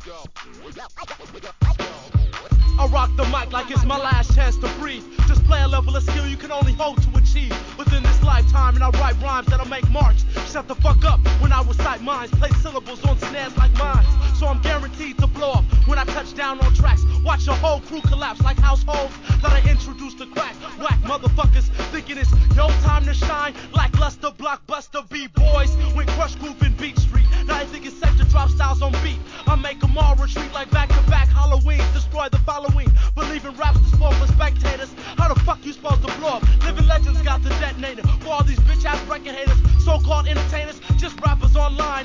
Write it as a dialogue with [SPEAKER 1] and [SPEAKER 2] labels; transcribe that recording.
[SPEAKER 1] I rock the mic like it's my last chance to breathe. Display a level of skill you can only hope to achieve within this lifetime, and I write rhymes that'll make marks. Shut the fuck up when I recite mines. Play syllables on snares like mines, so I'm guaranteed to blow up when I touch down on tracks. Watch a whole crew collapse like households that I introduced to crack. Whack motherfuckers thinking it's no time to shine. Like Luster, Blockbuster, B-boys. When